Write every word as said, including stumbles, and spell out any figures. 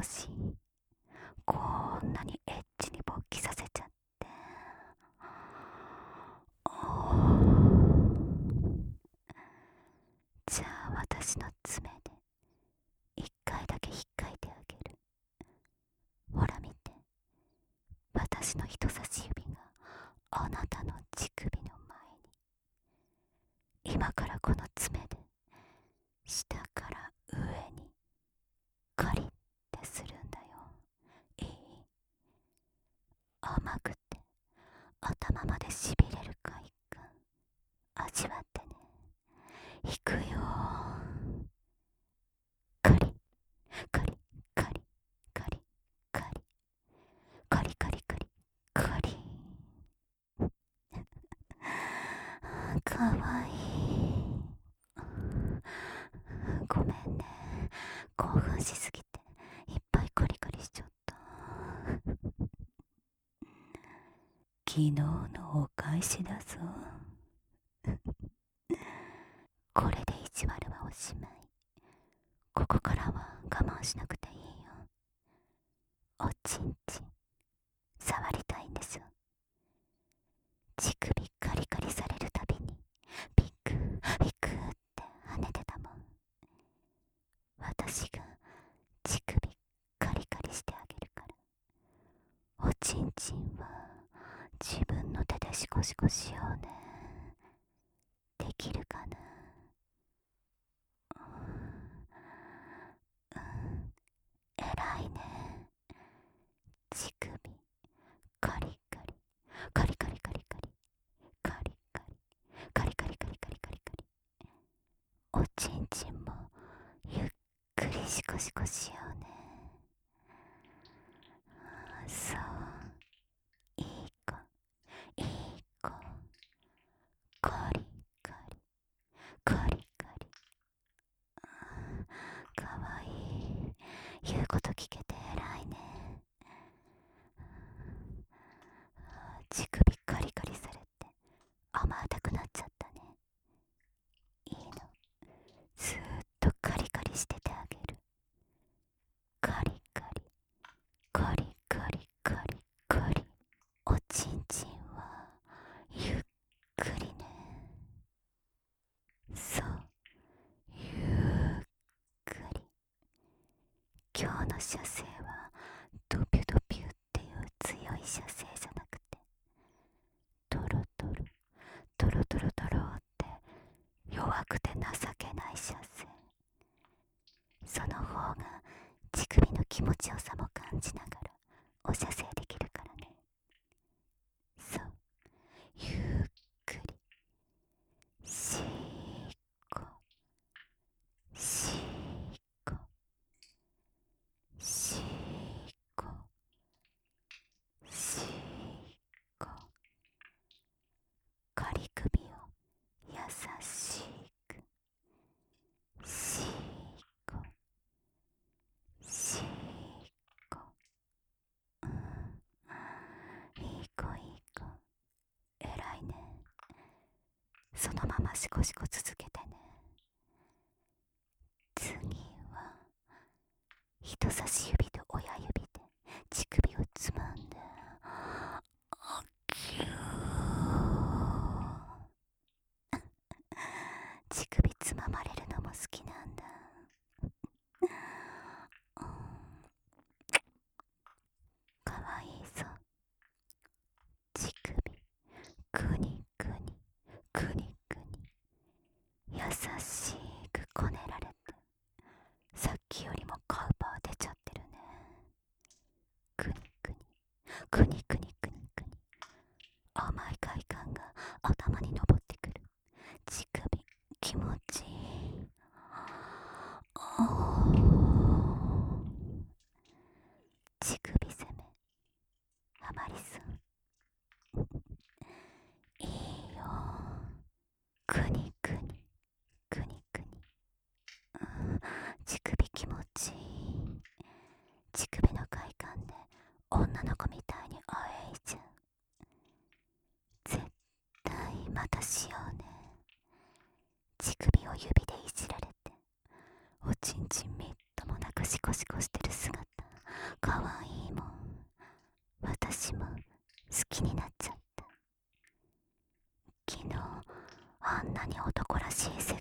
ほしい。こんなにエッチに勃起させちゃって。じゃあ私の爪で一回だけ引っかいてあげる。ほら見て、私の人差し指があなたの乳首の前に。今からこの爪で下から上にカリッてするんだよ。いい？甘くて頭までしびれる快感味わってね。いくよ。カリカリカリカリカリカリカリカリカリかわいい。ごめんね、興奮しすぎていっぱいカリカリしちゃった。昨日のお返しだぞ。これで意地悪はおしまい。ここからは我慢しなくていいよ。おちんちん触りたいんでしょ。乳首カリカリされるたびにピクピクって跳ねてたもん。私が乳首カリカリしてあげるから、おちんちんは自分の手でシコシコしようね。できるかな。うん、えらいね。乳首カリカリカリカリカリカリカリカリカリカリカリカリカリカリ。おちんちんもゆっくりシコシコしようね。そう、いい子いい子。カリカリカリカリ。かわいい。言うこと聞けて偉いね。乳首カリカリされて甘たくなっちゃったね。いいの、ずーっとカリカリしててあげる。カリカリカリカリカリカリ。おちんちんはゆっくりね。そう、ゆっくり。今日の射精はドピュドピュっていう強い射精じゃなくて、トロトロトロトロトロって弱くて情けない射精。その方が乳首の気持ちよさも感じながらお射精できるからね。そう、ゆっくりしーこしーこしーこしーこ。仮首を優しくしーこしーこ。うん、いい子いい子、えらいね。そのままシコシコ続けてね。次は人差し指と親指で乳首をつまんで、キュー。乳首つままれるのも好きなんだ。うん、かわいいぞ。乳首くにくにくにくに優しくこねられて、さっきよりもカウパー出ちゃってるね。くにくにくにくにくにくに。甘い快感が頭に昇ってくる。乳首気持ちいい。おー、乳首攻めハマりそう。いいよ。くにくにくにくに、うん、乳首気持ちいい。乳首の快感で女の子みたいにあえいじゃう。絶対またしようね。乳首を指でいじられておちんちんみっともなくシコシコしてる姿気になっちゃって。昨日あんなに男らしいセッ